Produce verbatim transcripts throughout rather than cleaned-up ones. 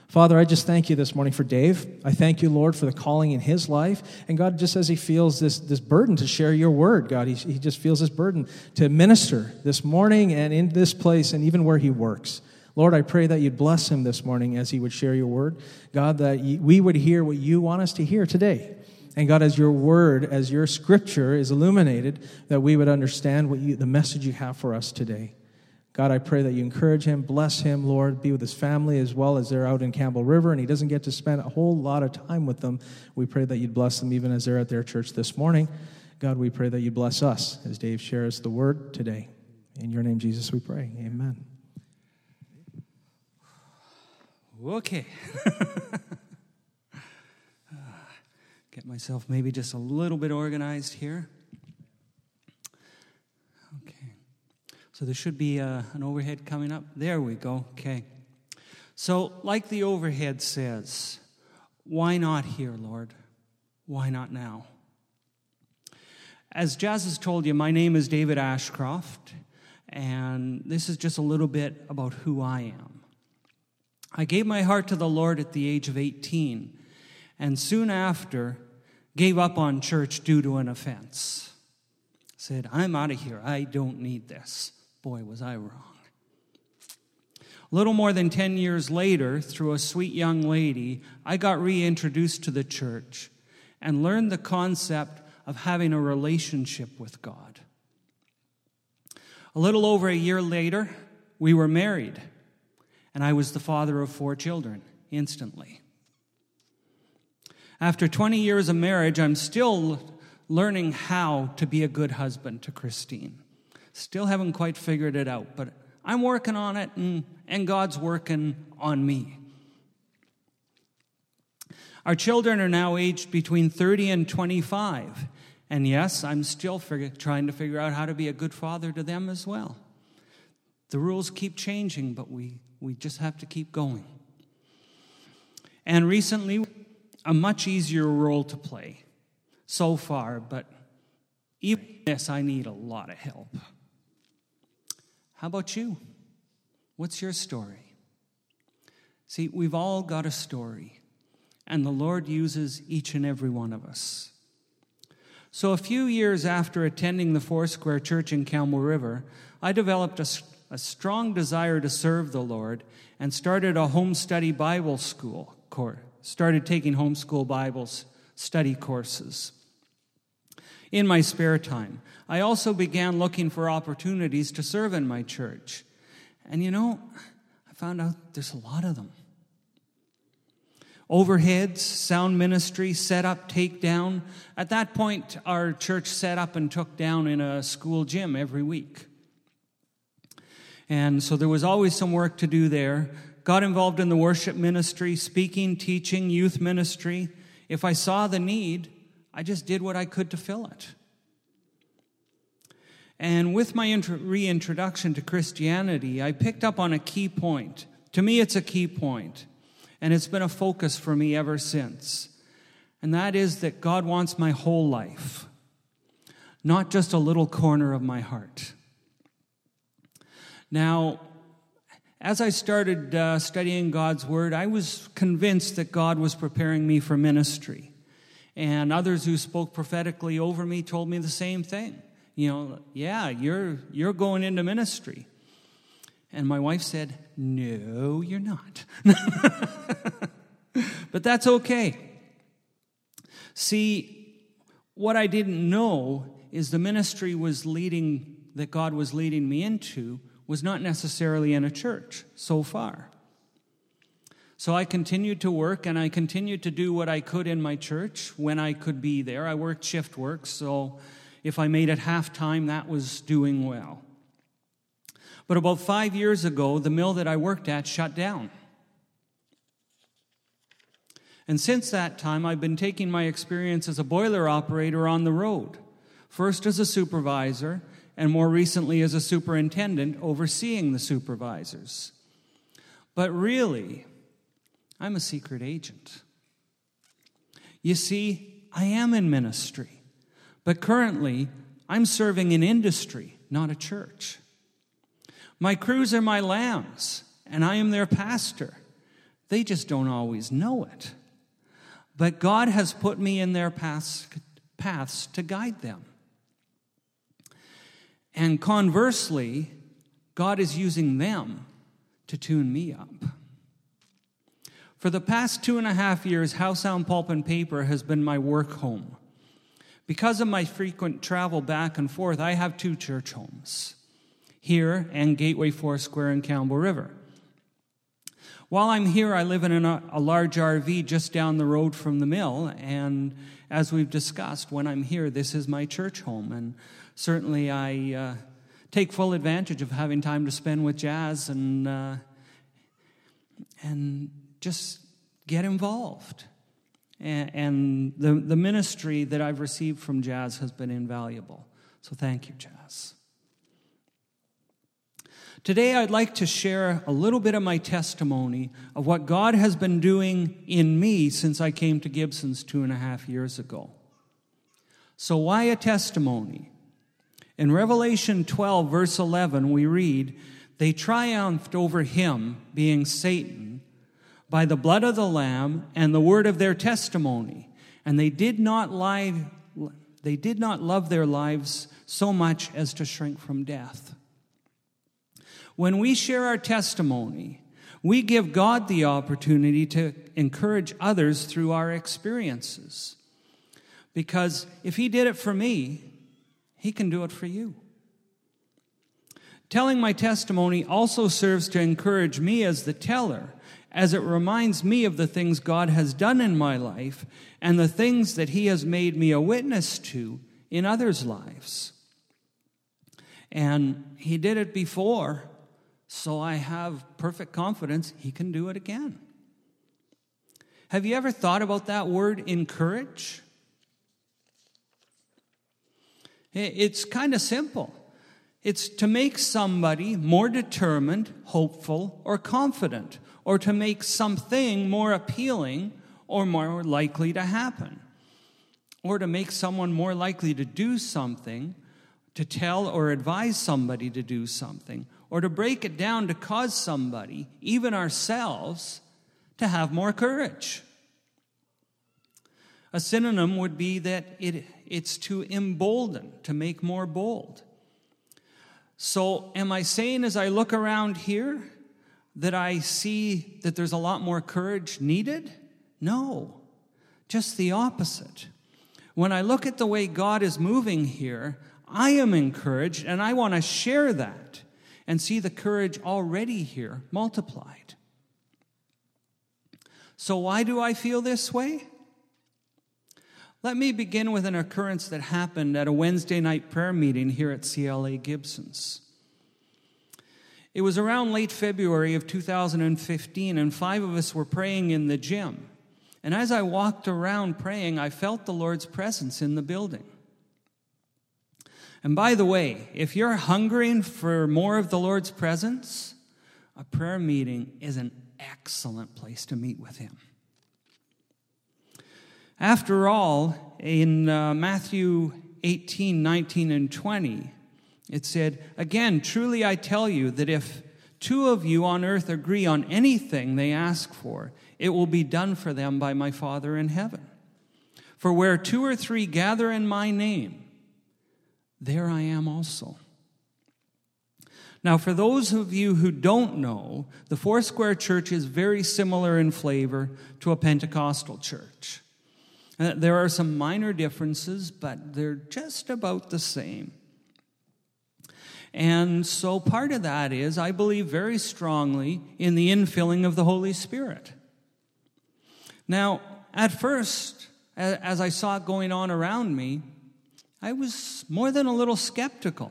Father, I just thank you this morning for Dave. I thank you, Lord, for the calling in his life. And God, just as he feels this, this burden to share your word, God, he, he just feels this burden to minister this morning and in this place and even where he works. Lord, I pray that you'd bless him this morning as he would share your word. God, that we would hear what you want us to hear today. And God, as your word, as your scripture is illuminated, that we would understand what you, the message you have for us today. God, I pray that you encourage him, bless him, Lord, be with his family as well as they're out in Campbell River, and he doesn't get to spend a whole lot of time with them. We pray that you'd bless them even as they're at their church this morning. God, we pray that you bless us as Dave shares the word today. In your name, Jesus, we pray. Amen. Okay. Get myself maybe just a little bit organized here. Okay. So there should be uh, an overhead coming up. There we go. Okay. So like the overhead says, why not here, Lord? Why not now? As Jazz has told you, my name is David Ashcroft, and this is just a little bit about who I am. I gave my heart to the Lord at the age of eighteen, and soon after gave up on church due to an offense. Said, I'm out of here. I don't need this. Boy, was I wrong. A little more than ten years later, through a sweet young lady, I got reintroduced to the church and learned the concept of having a relationship with God. A little over a year later, we were married, and I was the father of four children instantly. After twenty years of marriage, I'm still learning how to be a good husband to Christine. Still haven't quite figured it out, but I'm working on it, and, and God's working on me. Our children are now aged between thirty and twenty-five, and yes, I'm still figure, trying to figure out how to be a good father to them as well. The rules keep changing, but we, we just have to keep going. And recently, a much easier role to play so far, but even this, I need a lot of help. How about you? What's your story? See, we've all got a story, and the Lord uses each and every one of us. So a few years after attending the Foursquare Church in Campbell River, I developed a, a strong desire to serve the Lord and started a home study Bible school course, started taking homeschool Bibles study courses. In my spare time, I also began looking for opportunities to serve in my church. And you know, I found out there's a lot of them. Overheads, sound ministry, set up, take down. At that point, our church set up and took down in a school gym every week. And so there was always some work to do there. Got involved in the worship ministry, speaking, teaching, youth ministry. If I saw the need, I just did what I could to fill it. And with my intro- reintroduction to Christianity, I picked up on a key point. To me, it's a key point, and it's been a focus for me ever since. And that is that God wants my whole life, not just a little corner of my heart. Now, as I started uh, studying God's Word, I was convinced that God was preparing me for ministry. And others who spoke prophetically over me told me the same thing. You know, yeah, you're you're going into ministry. And my wife said, no, you're not. But that's okay. See, what I didn't know is the ministry was leading that God was leading me into was not necessarily in a church so far. So I continued to work, and I continued to do what I could in my church when I could be there. I worked shift work, so if I made it half-time, that was doing well. But about five years ago, the mill that I worked at shut down. And since that time, I've been taking my experience as a boiler operator on the road, first as a supervisor, and more recently as a superintendent overseeing the supervisors. But really, I'm a secret agent. You see, I am in ministry, but currently I'm serving an industry, not a church. My crews are my lambs, and I am their pastor. They just don't always know it. But God has put me in their paths, paths to guide them. And conversely, God is using them to tune me up. For the past two and a half years, House Sound Pulp and Paper has been my work home. Because of my frequent travel back and forth, I have two church homes, here and Gateway Foursquare in Campbell River. While I'm here, I live in a, a large R V just down the road from the mill, and as we've discussed, when I'm here, this is my church home, and certainly I uh, take full advantage of having time to spend with Jazz and uh, and just get involved. And, and the, the ministry that I've received from Jazz has been invaluable. So thank you, Jazz. Today, I'd like to share a little bit of my testimony of what God has been doing in me since I came to Gibson's two and a half years ago. So why a testimony? In Revelation twelve, verse eleven, we read, "They triumphed over him," being Satan, "by the blood of the Lamb and the word of their testimony, and they did not lie, they did not love their lives so much as to shrink from death." When we share our testimony, we give God the opportunity to encourage others through our experiences. Because if he did it for me, he can do it for you. Telling my testimony also serves to encourage me as the teller, as it reminds me of the things God has done in my life and the things that he has made me a witness to in others' lives. And he did it before, so I have perfect confidence he can do it again. Have you ever thought about that word, encourage? It's kind of simple. It's to make somebody more determined, hopeful, or confident, or to make something more appealing or more likely to happen, or to make someone more likely to do something, to tell or advise somebody to do something, or to break it down to cause somebody, even ourselves, to have more courage. A synonym would be that it, it's to embolden, to make more bold. So am I saying as I look around here that I see that there's a lot more courage needed? No, just the opposite. When I look at the way God is moving here, I am encouraged, and I want to share that and see the courage already here multiplied. So why do I feel this way? Let me begin with an occurrence that happened at a Wednesday night prayer meeting here at C L A Gibson's. It was around late February of two thousand fifteen, and five of us were praying in the gym. And as I walked around praying, I felt the Lord's presence in the building. And by the way, if you're hungering for more of the Lord's presence, a prayer meeting is an excellent place to meet with him. After all, in uh, Matthew eighteen, nineteen, and twenty, it said, "Again, truly I tell you that if two of you on earth agree on anything they ask for, it will be done for them by my Father in heaven. For where two or three gather in my name, there I am also." Now, for those of you who don't know, the Foursquare Church is very similar in flavor to a Pentecostal church. Uh, there are some minor differences, but they're just about the same. And so part of that is I believe very strongly in the infilling of the Holy Spirit. Now, at first, as I saw it going on around me, I was more than a little skeptical.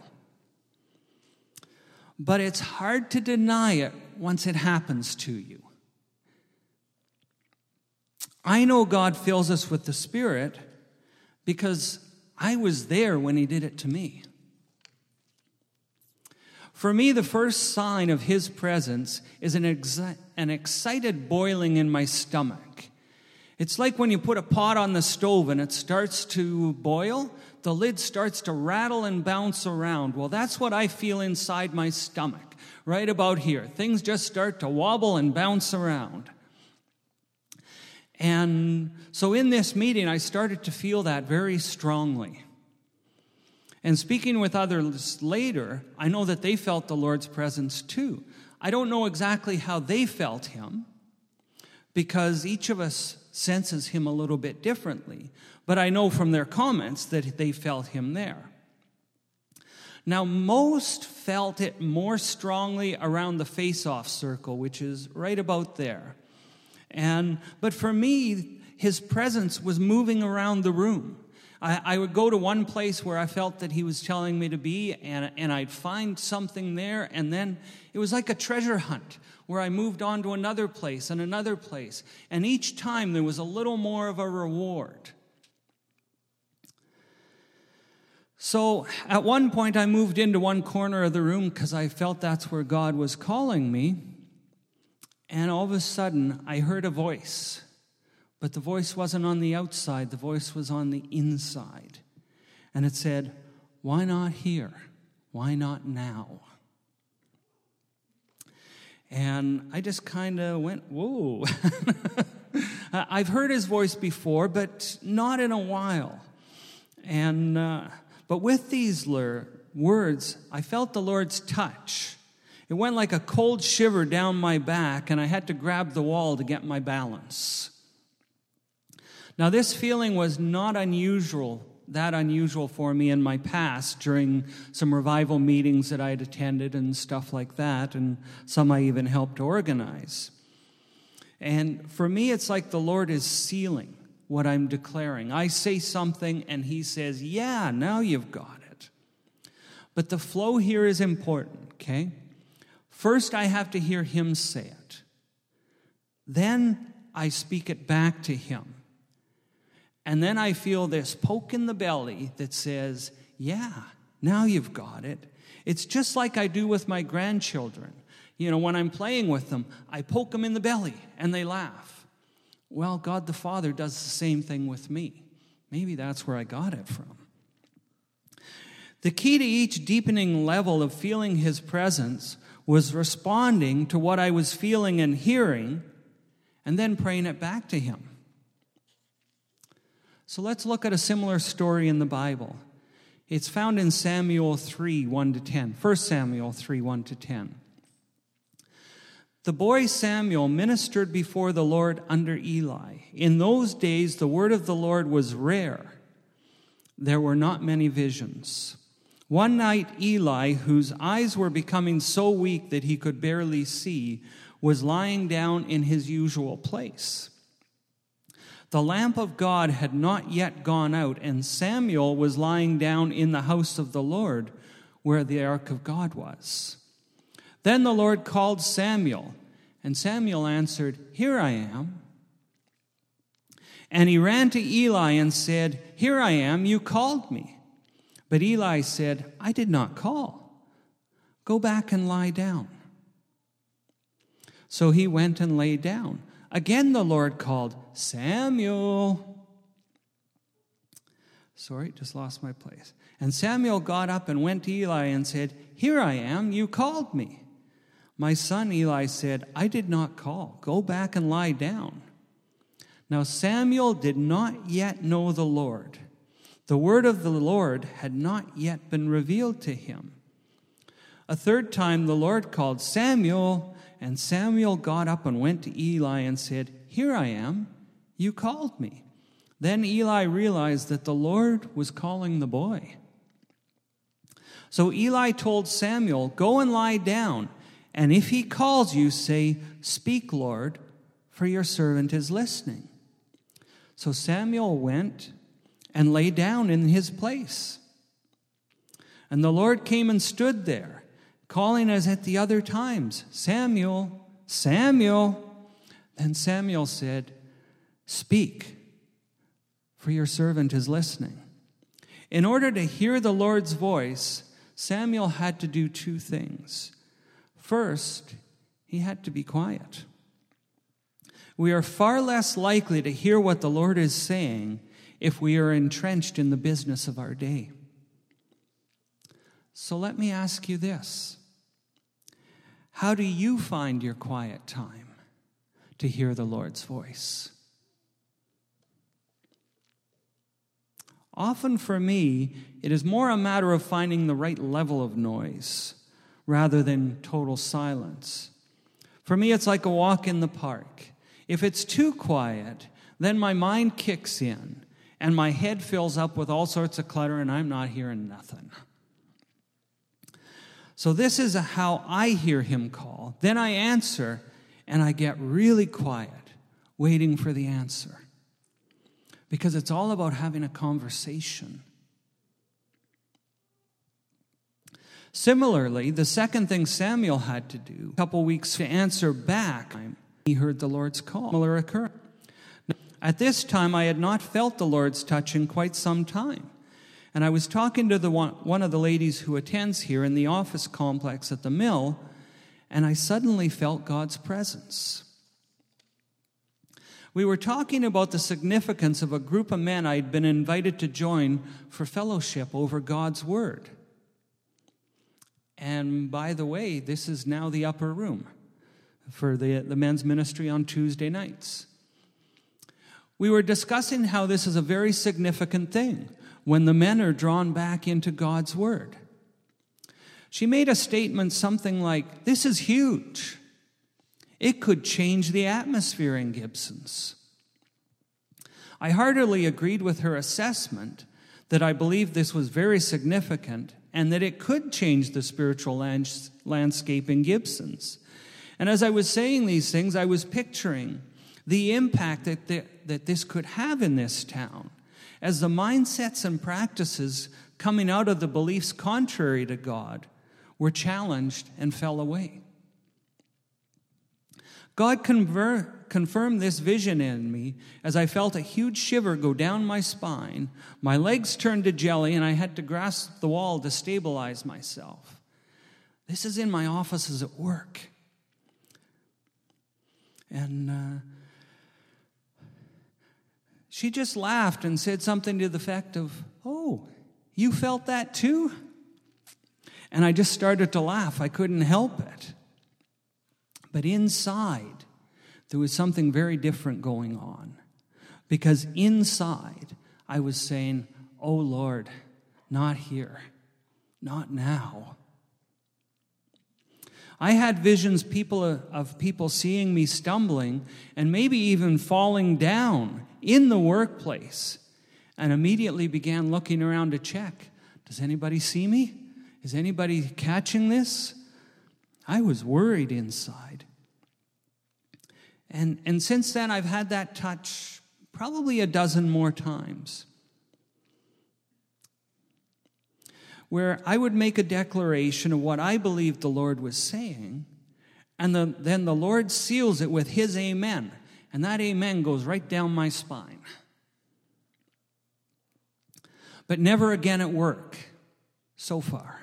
But it's hard to deny it once it happens to you. I know God fills us with the Spirit because I was there when he did it to me. For me, the first sign of his presence is an, exi- an excited boiling in my stomach. It's like when you put a pot on the stove and it starts to boil, the lid starts to rattle and bounce around. Well, that's what I feel inside my stomach, right about here. Things just start to wobble and bounce around. And so in this meeting, I started to feel that very strongly. And speaking with others later, I know that they felt the Lord's presence too. I don't know exactly how they felt him, because each of us senses him a little bit differently. But I know from their comments that they felt him there. Now, most felt it more strongly around the face-off circle, which is right about there. And but for me, his presence was moving around the room. I, I would go to one place where I felt that he was telling me to be, and, and I'd find something there, and then it was like a treasure hunt where I moved on to another place and another place. And each time there was a little more of a reward. So at one point I moved into one corner of the room because I felt that's where God was calling me. And all of a sudden I heard a voice. But the voice wasn't on the outside, the voice was on the inside. And it said, "Why not here? Why not now?" And I just kind of went, whoa. I've heard his voice before, but not in a while. And uh, but with these lur- words, I felt the Lord's touch. It went like a cold shiver down my back, and I had to grab the wall to get my balance. Now, this feeling was not unusual, that unusual for me in my past during some revival meetings that I had attended and stuff like that, and some I even helped organize. And for me, it's like the Lord is sealing what I'm declaring. I say something, and he says, "Yeah, now you've got it." But the flow here is important, okay? First, I have to hear him say it. Then I speak it back to him. And then I feel this poke in the belly that says, "Yeah, now you've got it." It's just like I do with my grandchildren. You know, when I'm playing with them, I poke them in the belly and they laugh. Well, God the Father does the same thing with me. Maybe that's where I got it from. The key to each deepening level of feeling his presence was responding to what I was feeling and hearing, and then praying it back to him. So let's look at a similar story in the Bible. It's found in Samuel three, one to ten. First Samuel three, one to ten. The boy Samuel ministered before the Lord under Eli. In those days, the word of the Lord was rare. There were not many visions. One night, Eli, whose eyes were becoming so weak that he could barely see, was lying down in his usual place. The lamp of God had not yet gone out, and Samuel was lying down in the house of the Lord, where the ark of God was. Then the Lord called Samuel, and Samuel answered, "Here I am." And he ran to Eli and said, "Here I am, you called me." But Eli said, "I did not call. Go back and lie down." So he went and lay down. Again the Lord called, "Samuel." Sorry, just lost my place. And Samuel got up and went to Eli and said, "Here I am, you called me." "My son," Eli said, "I did not call. Go back and lie down." Now Samuel did not yet know the Lord. The word of the Lord had not yet been revealed to him. A third time the Lord called, "Samuel." And Samuel got up and went to Eli and said, "Here I am, you called me." Then Eli realized that the Lord was calling the boy. So Eli told Samuel, "Go and lie down, and if he calls you, say, 'Speak, Lord, for your servant is listening.'" So Samuel went and lay down in his place. And the Lord came and stood there, calling as at the other times, "Samuel, Samuel." Then Samuel said, "Speak, for your servant is listening." In order to hear the Lord's voice, Samuel had to do two things. First, he had to be quiet. We are far less likely to hear what the Lord is saying if we are entrenched in the business of our day. So let me ask you this. How do you find your quiet time to hear the Lord's voice? Often for me, it is more a matter of finding the right level of noise rather than total silence. For me, it's like a walk in the park. If it's too quiet, then my mind kicks in and my head fills up with all sorts of clutter and I'm not hearing nothing. So this is how I hear him call. Then I answer and I get really quiet, waiting for the answer. Because it's all about having a conversation. Similarly, the second thing Samuel had to do, a couple weeks to answer back, he heard the Lord's call. Similar occurrence. At this time, I had not felt the Lord's touch in quite some time. And I was talking to the one, one of the ladies who attends here in the office complex at the mill, and I suddenly felt God's presence. We were talking about the significance of a group of men I'd been invited to join for fellowship over God's Word. And by the way, this is now the upper room for the, the men's ministry on Tuesday nights. We were discussing how this is a very significant thing when the men are drawn back into God's Word. She made a statement something like, "This is huge. It could change the atmosphere in Gibsons." I heartily agreed with her assessment that I believed this was very significant and that it could change the spiritual lands- landscape in Gibsons. And as I was saying these things, I was picturing the impact that, the, that this could have in this town as the mindsets and practices coming out of the beliefs contrary to God were challenged and fell away. God conver- confirmed this vision in me as I felt a huge shiver go down my spine. My legs turned to jelly, and I had to grasp the wall to stabilize myself. This is in my offices at work. And uh, she just laughed and said something to the effect of, "Oh, you felt that too?" And I just started to laugh. I couldn't help it. But inside, there was something very different going on. Because inside, I was saying, "Oh Lord, not here, not now." I had visions people of people seeing me stumbling and maybe even falling down in the workplace, and immediately began looking around to check. Does anybody see me? Is anybody catching this? I was worried inside. And, and since then, I've had that touch probably a dozen more times, where I would make a declaration of what I believed the Lord was saying, and the, then the Lord seals it with His amen, and that amen goes right down my spine. But never again at work, so far.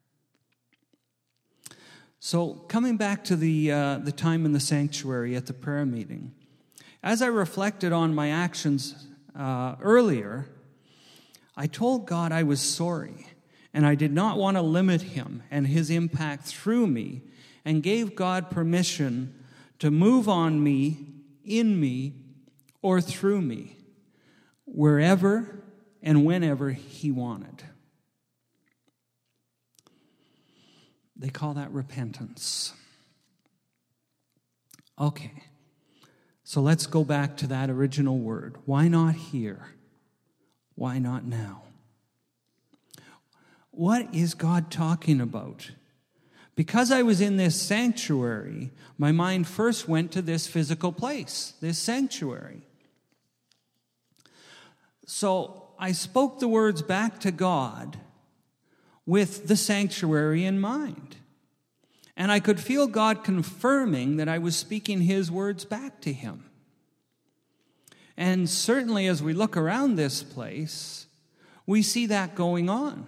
So coming back to the uh, the time in the sanctuary at the prayer meeting, as I reflected on my actions uh, earlier, I told God I was sorry, and I did not want to limit Him and His impact through me, and gave God permission to move on me, in me, or through me, wherever and whenever He wanted. They call that repentance. Okay, so let's go back to that original word. Why not here? Why not now? What is God talking about? Because I was in this sanctuary, my mind first went to this physical place, this sanctuary. So I spoke the words back to God with the sanctuary in mind. And I could feel God confirming that I was speaking His words back to Him. And certainly as we look around this place, we see that going on.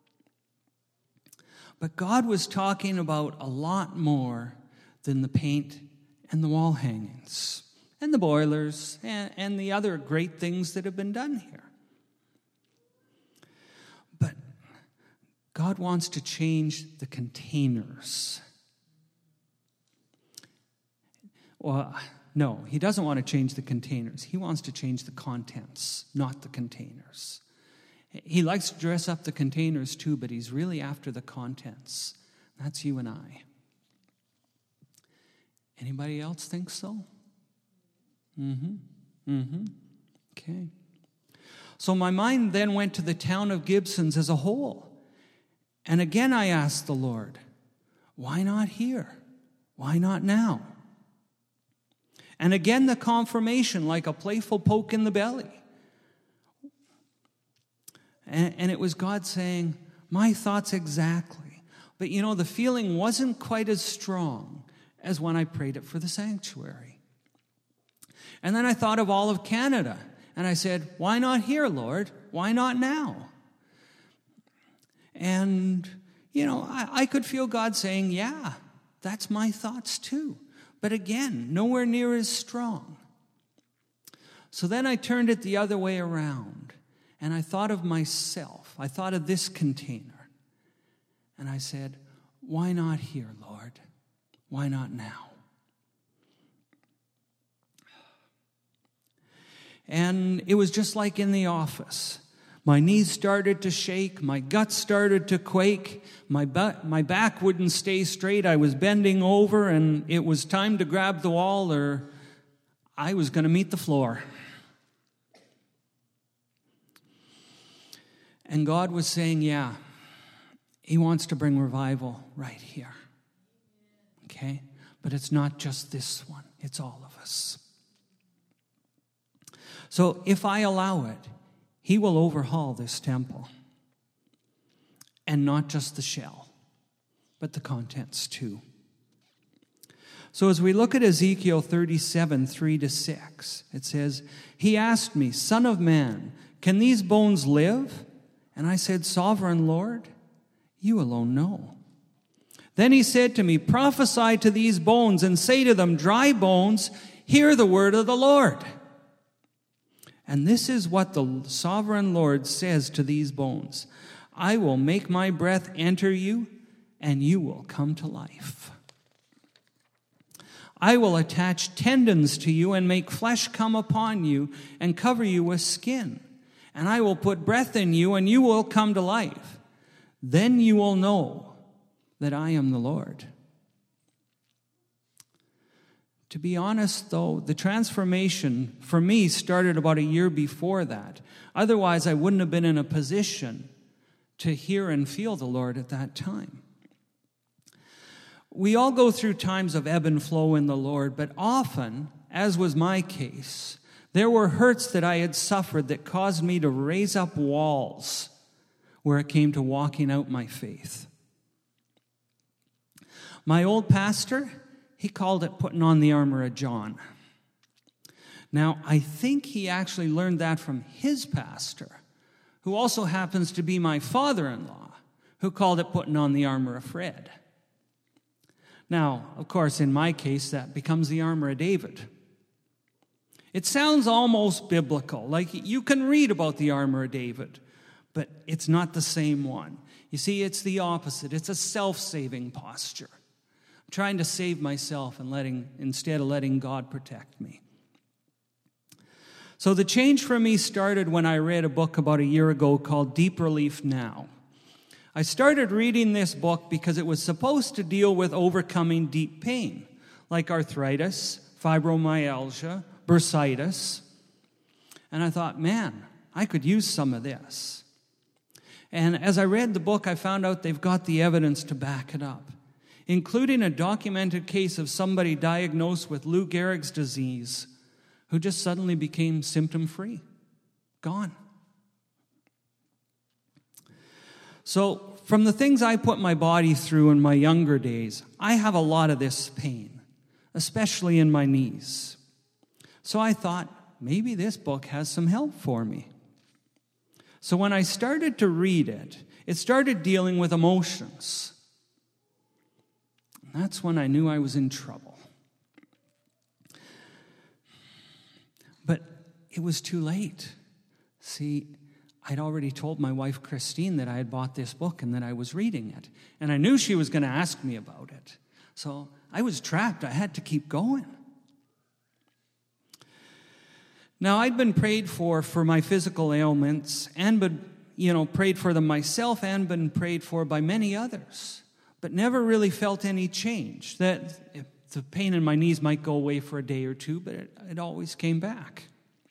But God was talking about a lot more than the paint and the wall hangings and the boilers and, and the other great things that have been done here. But God wants to change the containers. Well, no, He doesn't want to change the containers. He wants to change the contents, not the containers. He likes to dress up the containers too, but he's really after the contents. That's you and I. Anybody else think so? Mm-hmm. Mm-hmm. Okay. So my mind then went to the town of Gibsons as a whole. And again I asked the Lord, why not here? Why not now? And again the confirmation, like a playful poke in the belly. And, and it was God saying, my thoughts exactly. But you know, the feeling wasn't quite as strong as when I prayed it for the sanctuary. And then I thought of all of Canada. And I said, why not here, Lord? Why not now? And, you know, I, I could feel God saying, yeah, that's my thoughts too. But again, nowhere near as strong. So then I turned it the other way around. And I thought of myself. I thought of this container. And I said, why not here, Lord? Why not now? And it was just like in the office. My knees started to shake. My guts started to quake. My, butt, my back wouldn't stay straight. I was bending over, and it was time to grab the wall or I was going to meet the floor. And God was saying, yeah, He wants to bring revival right here. Okay? But it's not just this one. It's all of us. So if I allow it, He will overhaul this temple. And not just the shell, but the contents too. So as we look at Ezekiel thirty-seven, three to six, it says, He asked me, Son of man, can these bones live? And I said, Sovereign Lord, you alone know. Then He said to me, prophesy to these bones and say to them, dry bones, hear the word of the Lord. And this is what the sovereign Lord says to these bones. I will make my breath enter you, and you will come to life. I will attach tendons to you and make flesh come upon you and cover you with skin. And I will put breath in you, and you will come to life. Then you will know that I am the Lord. To be honest, though, the transformation for me started about a year before that. Otherwise, I wouldn't have been in a position to hear and feel the Lord at that time. We all go through times of ebb and flow in the Lord, but often, as was my case, there were hurts that I had suffered that caused me to raise up walls where it came to walking out my faith. My old pastor, he called it putting on the armor of John. Now, I think he actually learned that from his pastor, who also happens to be my father-in-law, who called it putting on the armor of Fred. Now, of course, in my case, that becomes the armor of David. It sounds almost biblical, like you can read about the armor of David, but it's not the same one. You see, it's the opposite. It's a self-saving posture. I'm trying to save myself and letting instead of letting God protect me. So the change for me started when I read a book about a year ago called Deep Relief Now. I started reading this book because it was supposed to deal with overcoming deep pain, like arthritis, fibromyalgia, bursitis. And I thought, man, I could use some of this. And as I read the book, I found out they've got the evidence to back it up, including a documented case of somebody diagnosed with Lou Gehrig's disease who just suddenly became symptom-free, gone. So from the things I put my body through in my younger days, I have a lot of this pain, especially in my knees. So I thought, maybe this book has some help for me. So when I started to read it, it started dealing with emotions. And that's when I knew I was in trouble. But it was too late. See, I'd already told my wife, Christine, that I had bought this book and that I was reading it. And I knew she was going to ask me about it. So I was trapped. I had to keep going. Now, I'd been prayed for for my physical ailments and, but, you know, prayed for them myself and been prayed for by many others, but never really felt any change. That the pain in my knees might go away for a day or two, but it, it always came back.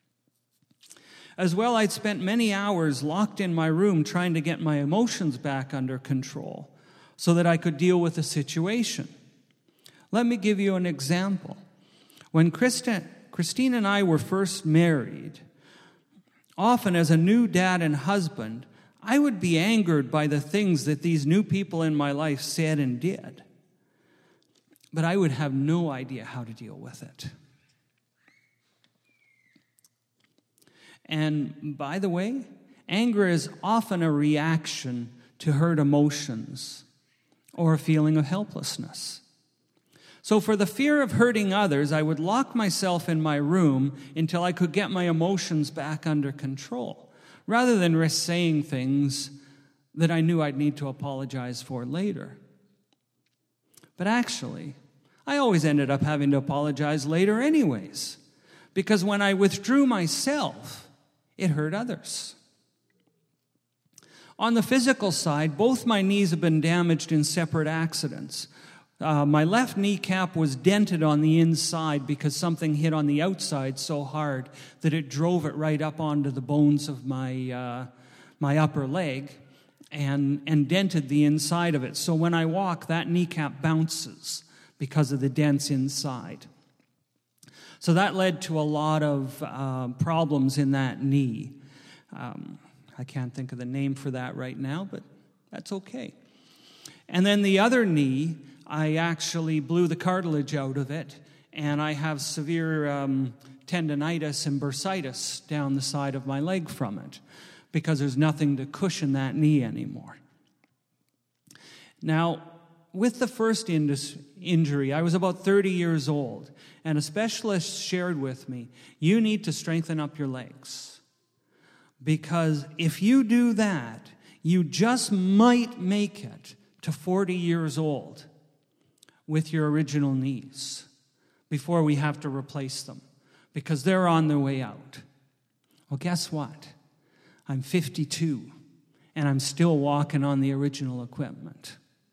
As well, I'd spent many hours locked in my room trying to get my emotions back under control so that I could deal with the situation. Let me give you an example. When Christa, Christine and I were first married, often as a new dad and husband, I would be angered by the things that these new people in my life said and did. But I would have no idea how to deal with it. And by the way, anger is often a reaction to hurt emotions or a feeling of helplessness. So for the fear of hurting others, I would lock myself in my room until I could get my emotions back under control, rather than risk saying things that I knew I'd need to apologize for later. But actually, I always ended up having to apologize later anyways, because when I withdrew myself, it hurt others. On the physical side, both my knees have been damaged in separate accidents. Uh, my left kneecap was dented on the inside because something hit on the outside so hard that it drove it right up onto the bones of my uh, my upper leg and, and dented the inside of it. So when I walk, that kneecap bounces because of the dents inside. So that led to a lot of uh, problems in that knee. Um, I can't think of the name for that right now, but that's okay. And then the other knee, I actually blew the cartilage out of it, and I have severe um, tendonitis and bursitis down the side of my leg from it because there's nothing to cushion that knee anymore. Now, with the first indus- injury, I was about thirty years old, and a specialist shared with me, you need to strengthen up your legs. Because if you do that, you just might make it to forty years old with your original knees before we have to replace them, because they're on their way out. Well, guess what? I'm fifty-two, and I'm still walking on the original equipment.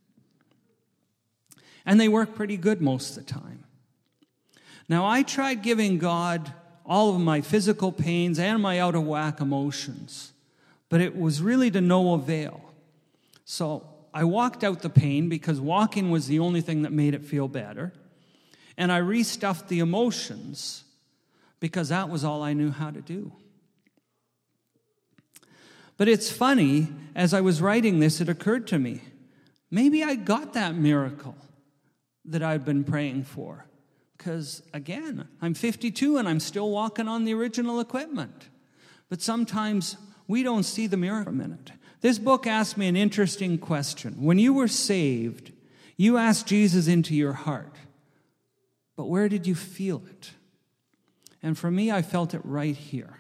And they work pretty good most of the time. Now, I tried giving God all of my physical pains and my out-of-whack emotions, but it was really to no avail. So I walked out the pain because walking was the only thing that made it feel better, and I restuffed the emotions because that was all I knew how to do. But it's funny, as I was writing this, it occurred to me, maybe I got that miracle that I've been praying for. Because, again, I'm fifty-two and I'm still walking on the original equipment. But sometimes we don't see the miracle for a minute. This book asked me an interesting question. When you were saved, you asked Jesus into your heart. But where did you feel it? And for me, I felt it right here.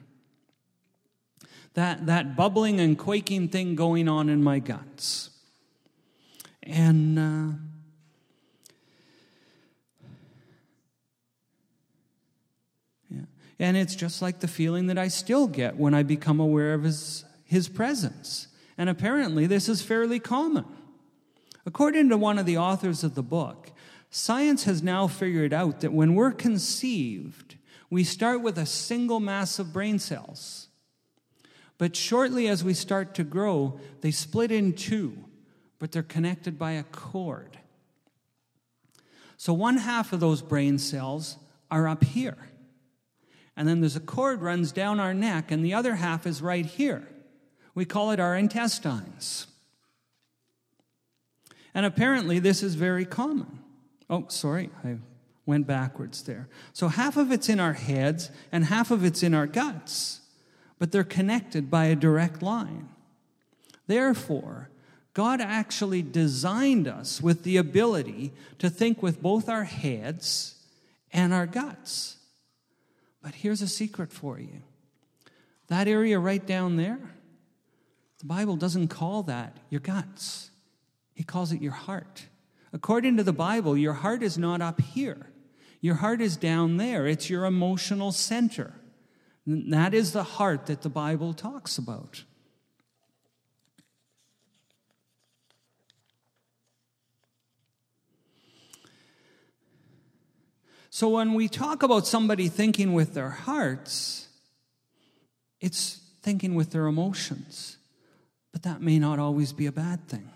That, that bubbling and quaking thing going on in my guts. And Uh, And it's just like the feeling that I still get when I become aware of his, his presence. And apparently this is fairly common. According to one of the authors of the book, science has now figured out that when we're conceived, we start with a single mass of brain cells. But shortly as we start to grow, they split in two, but they're connected by a cord. So one half of those brain cells are up here. And then there's a cord runs down our neck, and the other half is right here. We call it our intestines. And apparently this is very common. Oh, sorry, I went backwards there. So half of it's in our heads, and half of it's in our guts. But they're connected by a direct line. Therefore, God actually designed us with the ability to think with both our heads and our guts. But here's a secret for you. That area right down there, the Bible doesn't call that your guts. He calls it your heart. According to the Bible, your heart is not up here. Your heart is down there. It's your emotional center. That is the heart that the Bible talks about. So when we talk about somebody thinking with their hearts, it's thinking with their emotions. But that may not always be a bad thing.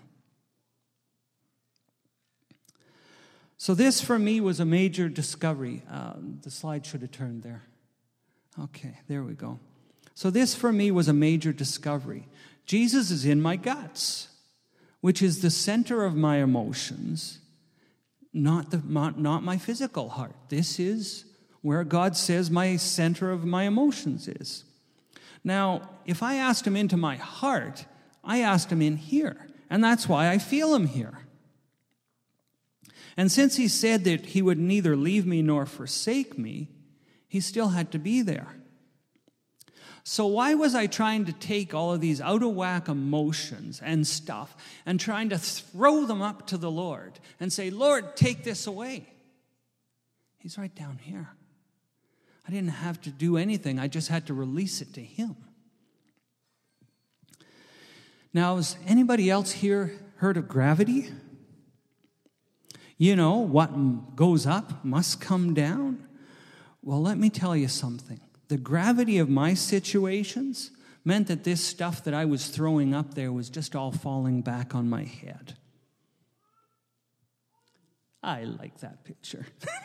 So this, for me, was a major discovery. Uh, the slide should have turned there. Okay, there we go. So this, for me, was a major discovery. Jesus is in my guts, which is the center of my emotions, not, the, not, not my physical heart. This is where God says my center of my emotions is. Now, if I asked him into my heart, I asked him in here, and that's why I feel him here. And since he said that he would neither leave me nor forsake me, he still had to be there. So why was I trying to take all of these out-of-whack emotions and stuff and trying to throw them up to the Lord and say, Lord, take this away? He's right down here. I didn't have to do anything. I just had to release it to him. Now, has anybody else here heard of gravity? You know, what goes up must come down. Well, let me tell you something. The gravity of my situations meant that this stuff that I was throwing up there was just all falling back on my head. I like that picture.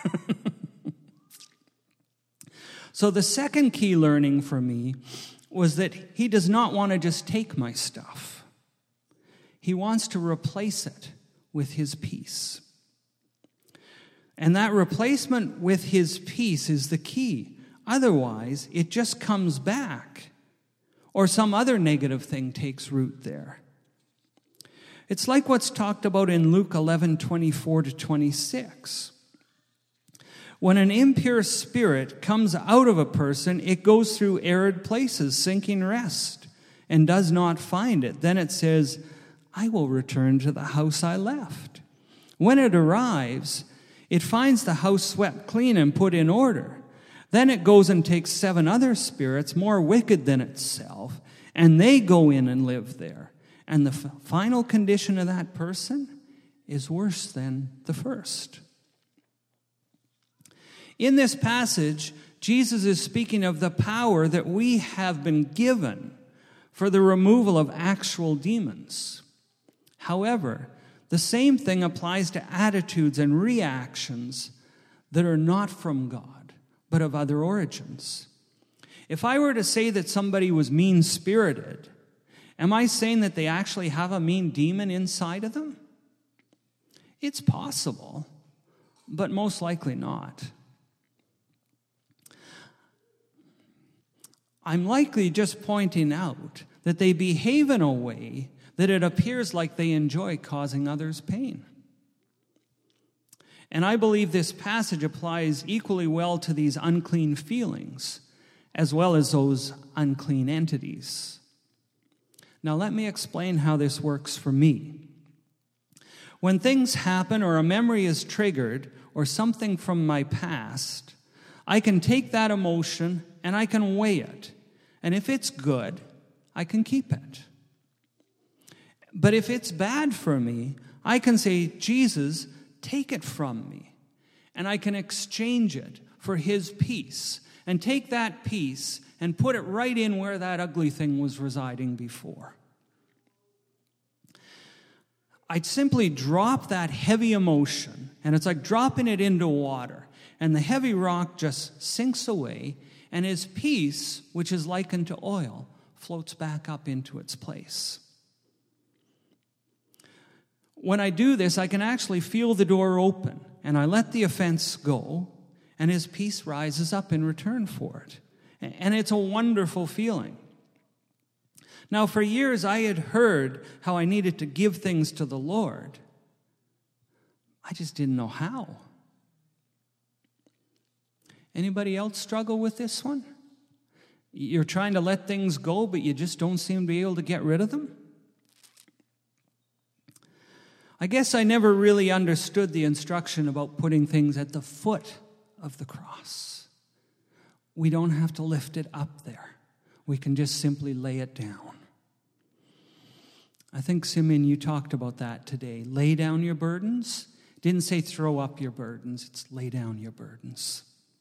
So the second key learning for me was that he does not want to just take my stuff. He wants to replace it with his peace. And that replacement with his peace is the key. Otherwise, it just comes back, or some other negative thing takes root there. It's like what's talked about in Luke eleven, twenty-four to twenty-six. When an impure spirit comes out of a person, it goes through arid places, seeking rest, and does not find it. Then it says, I will return to the house I left. When it arrives, it finds the house swept clean and put in order. Then it goes and takes seven other spirits more wicked than itself, and they go in and live there. And the f- final condition of that person is worse than the first. In this passage, Jesus is speaking of the power that we have been given for the removal of actual demons. However, the same thing applies to attitudes and reactions that are not from God, but of other origins. If I were to say that somebody was mean-spirited, am I saying that they actually have a mean demon inside of them? It's possible, but most likely not. I'm likely just pointing out that they behave in a way that it appears like they enjoy causing others pain. And I believe this passage applies equally well to these unclean feelings, as well as those unclean entities. Now, let me explain how this works for me. When things happen or a memory is triggered or something from my past, I can take that emotion and I can weigh it. And if it's good, I can keep it. But if it's bad for me, I can say, Jesus, take it from me. And I can exchange it for his peace. And take that peace and put it right in where that ugly thing was residing before. I'd simply drop that heavy emotion. And it's like dropping it into water. And the heavy rock just sinks away. And his peace, which is likened to oil, floats back up into its place. When I do this, I can actually feel the door open, and I let the offense go, and his peace rises up in return for it. And it's a wonderful feeling. Now, for years, I had heard how I needed to give things to the Lord. I just didn't know how. Anybody else struggle with this one? You're trying to let things go, but you just don't seem to be able to get rid of them? I guess I never really understood the instruction about putting things at the foot of the cross. We don't have to lift it up there. We can just simply lay it down. I think, Simeon, you talked about that today. Lay down your burdens It didn't say throw up your burdens, it's lay down your burdens.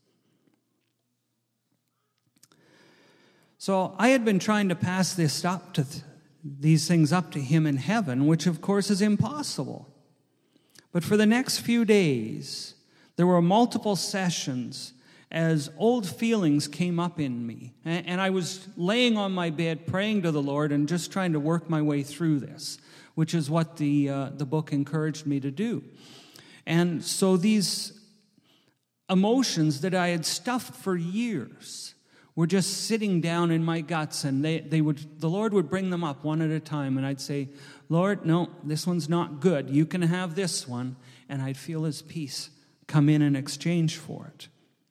So I had been trying to pass this up to th- these things up to him in heaven, which of course is impossible. But for the next few days, there were multiple sessions as old feelings came up in me. And I was laying on my bed praying to the Lord and just trying to work my way through this, which is what the, uh, the book encouraged me to do. And so these emotions that I had stuffed for years were just sitting down in my guts, and they, they would the Lord would bring them up one at a time, and I'd say, Lord, no, this one's not good. You can have this one. And I'd feel his peace come in in exchange for it.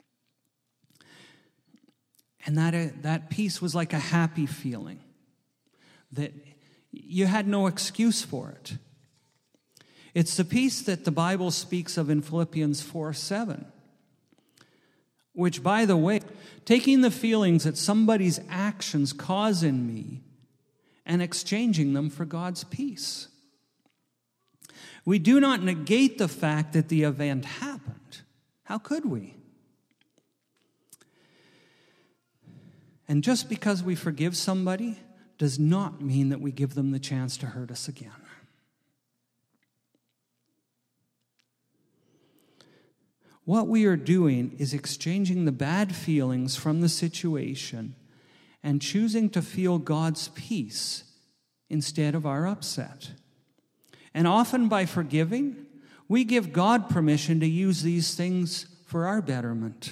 And that, uh, that peace was like a happy feeling, that you had no excuse for it. It's the peace that the Bible speaks of in Philippians four seven. Which, by the way, taking the feelings that somebody's actions cause in me and exchanging them for God's peace. We do not negate the fact that the event happened. How could we? And just because we forgive somebody does not mean that we give them the chance to hurt us again. What we are doing is exchanging the bad feelings from the situation and choosing to feel God's peace instead of our upset. And often by forgiving, we give God permission to use these things for our betterment.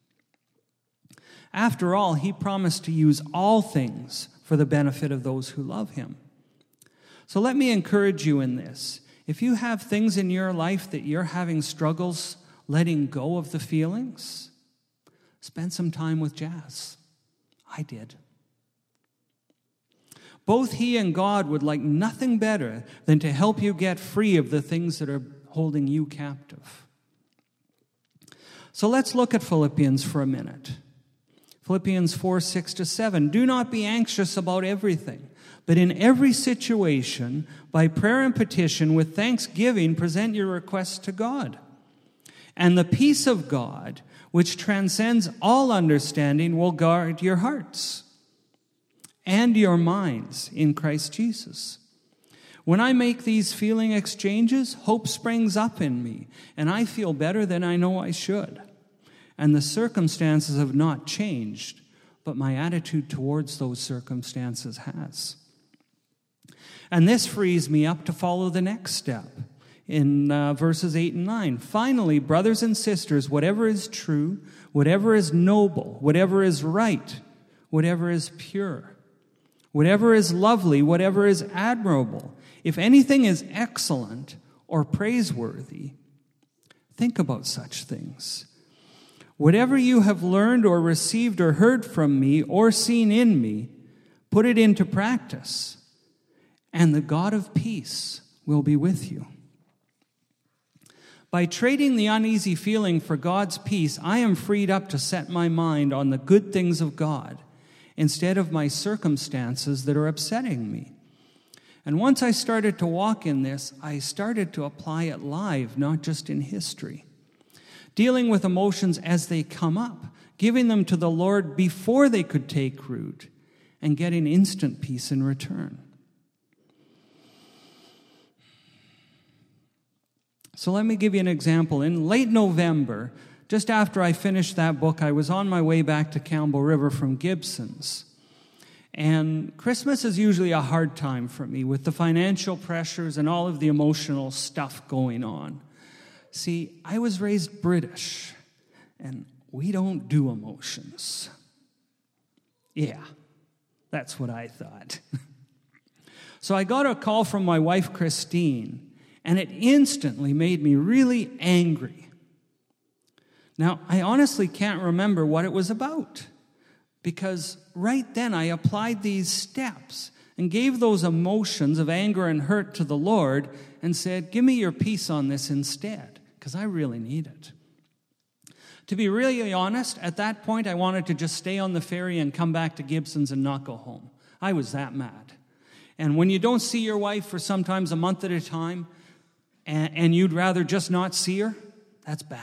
After all, he promised to use all things for the benefit of those who love him. So let me encourage you in this. If you have things in your life that you're having struggles letting go of the feelings, spend some time with Jazz. I did. Both he and God would like nothing better than to help you get free of the things that are holding you captive. So let's look at Philippians for a minute. Philippians four, six to seven. Do not be anxious about everything, but in every situation, by prayer and petition, with thanksgiving, present your requests to God. And the peace of God, which transcends all understanding, will guard your hearts and your minds in Christ Jesus. When I make these feeling exchanges, hope springs up in me, and I feel better than I know I should. And the circumstances have not changed, but my attitude towards those circumstances has. And this frees me up to follow the next step. In uh, verses eight and nine, finally, brothers and sisters, whatever is true, whatever is noble, whatever is right, whatever is pure, whatever is lovely, whatever is admirable, if anything is excellent or praiseworthy, think about such things. Whatever you have learned or received or heard from me or seen in me, put it into practice, and the God of peace will be with you. By trading the uneasy feeling for God's peace, I am freed up to set my mind on the good things of God instead of my circumstances that are upsetting me. And once I started to walk in this, I started to apply it live, not just in history. Dealing with emotions as they come up, giving them to the Lord before they could take root, and getting instant peace in return. So let me give you an example. In late November, just after I finished that book, I was on my way back to Campbell River from Gibson's. And Christmas is usually a hard time for me with the financial pressures and all of the emotional stuff going on. See, I was raised British, and we don't do emotions. Yeah, that's what I thought. So I got a call from my wife, Christine, and it instantly made me really angry. Now, I honestly can't remember what it was about, because right then I applied these steps and gave those emotions of anger and hurt to the Lord and said, give me your peace on this instead, because I really need it. To be really honest, at that point I wanted to just stay on the ferry and come back to Gibson's and not go home. I was that mad. And when you don't see your wife for sometimes a month at a time, and, and you'd rather just not see her, that's bad.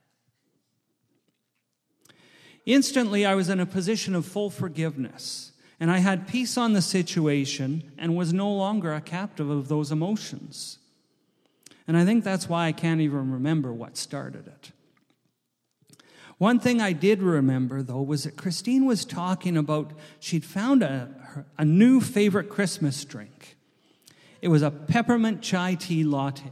Instantly, I was in a position of full forgiveness, and I had peace on the situation and was no longer a captive of those emotions. And I think that's why I can't even remember what started it. One thing I did remember, though, was that Christine was talking about she'd found a, a new favorite Christmas drink. It was a peppermint chai tea latte.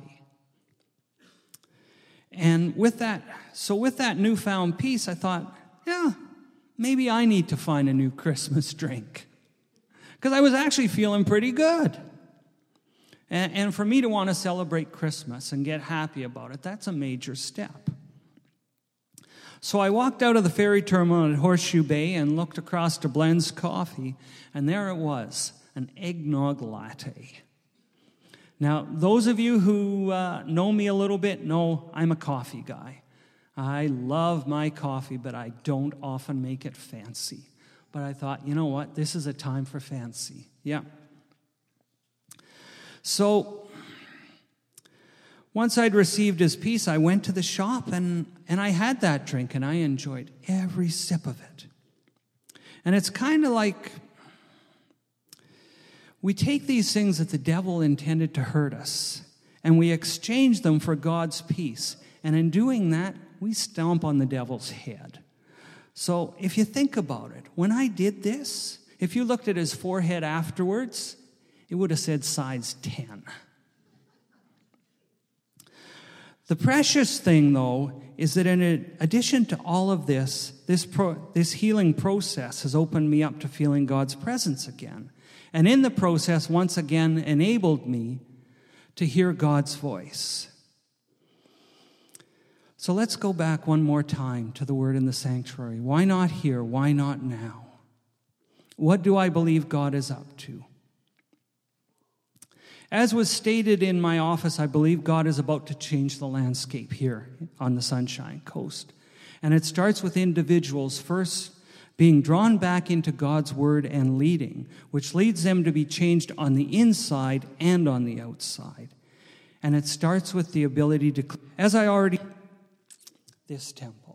And with that, so with that newfound peace, I thought, yeah, maybe I need to find a new Christmas drink. Because I was actually feeling pretty good. And, and for me to want to celebrate Christmas and get happy about it, that's a major step. So I walked out of the ferry terminal at Horseshoe Bay and looked across to Blend's Coffee, and there it was, an eggnog latte. Now, those of you who uh, know me a little bit know I'm a coffee guy. I love my coffee, but I don't often make it fancy. But I thought, you know what? This is a time for fancy. Yeah. So once I'd received his peace, I went to the shop and, and I had that drink, and I enjoyed every sip of it. And it's kind of like we take these things that the devil intended to hurt us, and we exchange them for God's peace. And in doing that, we stomp on the devil's head. So if you think about it, when I did this, if you looked at his forehead afterwards, it would have said size ten. The precious thing, though, is that in addition to all of this, this, pro, this healing process has opened me up to feeling God's presence again. And in the process, once again, enabled me to hear God's voice. So let's go back one more time to the word in the sanctuary. Why not here? Why not now? What do I believe God is up to? As was stated in my office, I believe God is about to change the landscape here on the Sunshine Coast. And it starts with individuals first being drawn back into God's word and leading, which leads them to be changed on the inside and on the outside. And it starts with the ability to, as I already, this temple.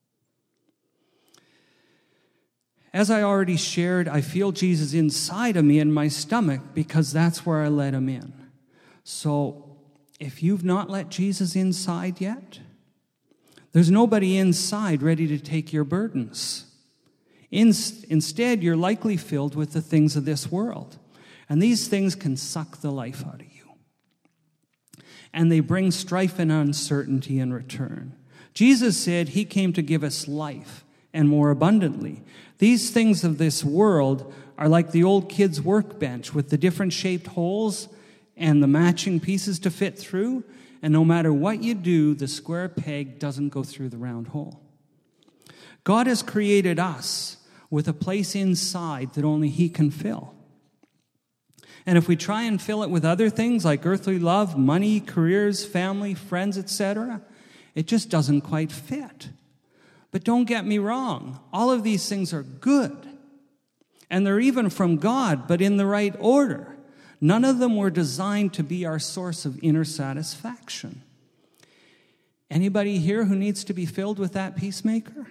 As I already shared, I feel Jesus inside of me in my stomach because that's where I let him in. So if you've not let Jesus inside yet, there's nobody inside ready to take your burdens. In, instead, you're likely filled with the things of this world. And these things can suck the life out of you. And they bring strife and uncertainty in return. Jesus said he came to give us life, and more abundantly. These things of this world are like the old kid's workbench with the different shaped holes and the matching pieces to fit through. And no matter what you do, the square peg doesn't go through the round hole. God has created us with a place inside that only he can fill. And if we try and fill it with other things like earthly love, money, careers, family, friends, et cetera, it just doesn't quite fit. But don't get me wrong, all of these things are good. And they're even from God, but in the right order. None of them were designed to be our source of inner satisfaction. Anybody here who needs to be filled with that peacemaker?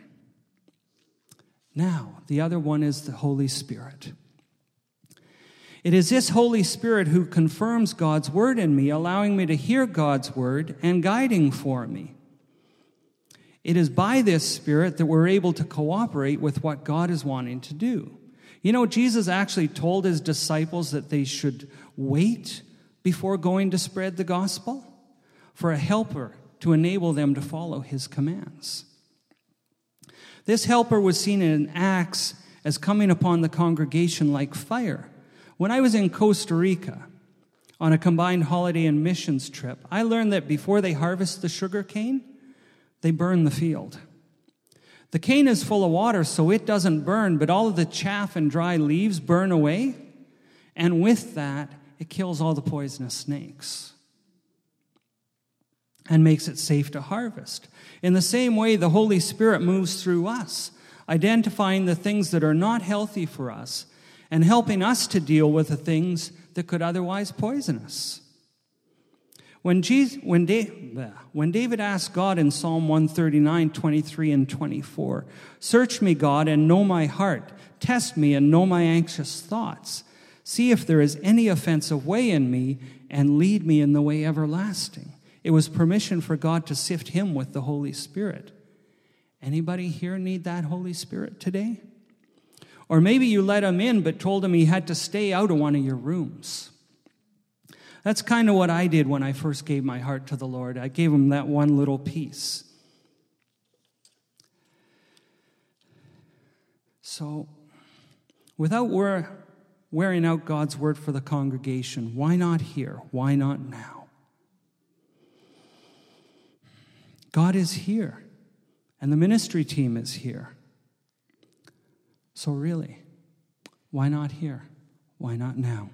Now, the other one is the Holy Spirit. It is this Holy Spirit who confirms God's word in me, allowing me to hear God's word and guiding for me. It is by this Spirit that we're able to cooperate with what God is wanting to do. You know, Jesus actually told his disciples that they should wait before going to spread the gospel for a helper to enable them to follow his commands. This helper was seen in Acts as coming upon the congregation like fire. When I was in Costa Rica on a combined holiday and missions trip, I learned that before they harvest the sugar cane, they burn the field. The cane is full of water, so it doesn't burn, but all of the chaff and dry leaves burn away. And with that, it kills all the poisonous snakes and makes it safe to harvest. In the same way, the Holy Spirit moves through us, identifying the things that are not healthy for us and helping us to deal with the things that could otherwise poison us. When, Jesus, when, David, when David asked God in Psalm one thirty-nine, twenty-three and twenty-four, "Search me, God, and know my heart. Test me and know my anxious thoughts. See if there is any offensive way in me, and lead me in the way everlasting." It was permission for God to sift him with the Holy Spirit. Anybody here need that Holy Spirit today? Or maybe you let him in but told him he had to stay out of one of your rooms. That's kind of what I did when I first gave my heart to the Lord. I gave him that one little piece. So, without wearing out God's word for the congregation, why not here? Why not now? God is here, and the ministry team is here. So really, why not here? Why not now?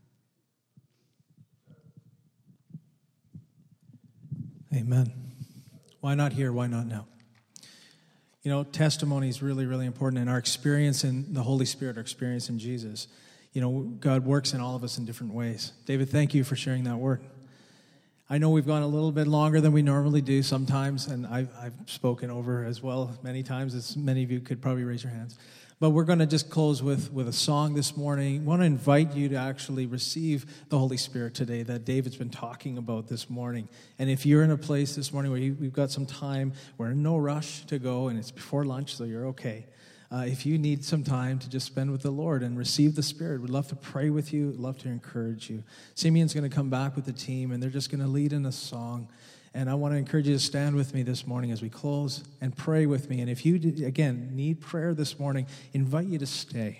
Amen. Why not here? Why not now? You know, testimony is really, really important, and our experience in the Holy Spirit, our experience in Jesus. You know, God works in all of us in different ways. David, thank you for sharing that word. I know we've gone a little bit longer than we normally do sometimes, and I've, I've spoken over as well many times, as many of you could probably raise your hands. But we're going to just close with, with a song this morning. I want to invite you to actually receive the Holy Spirit today that David's been talking about this morning. And if you're in a place this morning where you, we've got some time, we're in no rush to go, and it's before lunch, so you're okay. Uh, if you need some time to just spend with the Lord and receive the Spirit, we'd love to pray with you, we'd love to encourage you. Simeon's going to come back with the team, and they're just going to lead in a song. And I want to encourage you to stand with me this morning as we close and pray with me. And if you, again, need prayer this morning, invite you to stay.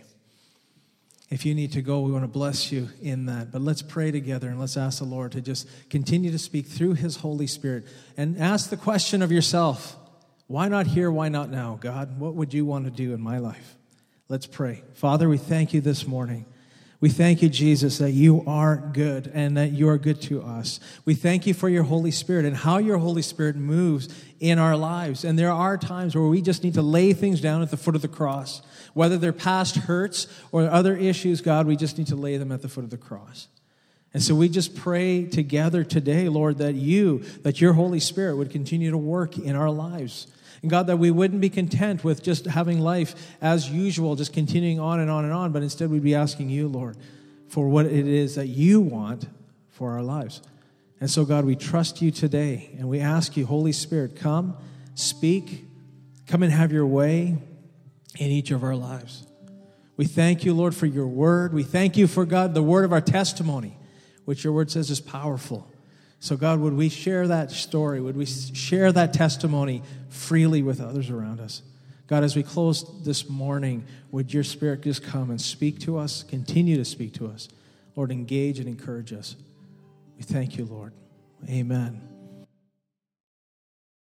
If you need to go, we want to bless you in that. But let's pray together and let's ask the Lord to just continue to speak through His Holy Spirit. And ask the question of yourself, why not here, why not now? God, what would you want to do in my life? Let's pray. Father, we thank you this morning. We thank you, Jesus, that you are good and that you are good to us. We thank you for your Holy Spirit and how your Holy Spirit moves in our lives. And there are times where we just need to lay things down at the foot of the cross. Whether they're past hurts or other issues, God, we just need to lay them at the foot of the cross. And so we just pray together today, Lord, that you, that your Holy Spirit would continue to work in our lives. And God, that we wouldn't be content with just having life as usual, just continuing on and on and on, but instead we'd be asking you, Lord, for what it is that you want for our lives. And so, God, we trust you today, and we ask you, Holy Spirit, come, speak, come and have your way in each of our lives. We thank you, Lord, for your word. We thank you for, God, the word of our testimony, which your word says is powerful. So, God, would we share that story? Would we share that testimony freely with others around us? God, as we close this morning, would your Spirit just come and speak to us, continue to speak to us. Lord, engage and encourage us. We thank you, Lord. Amen.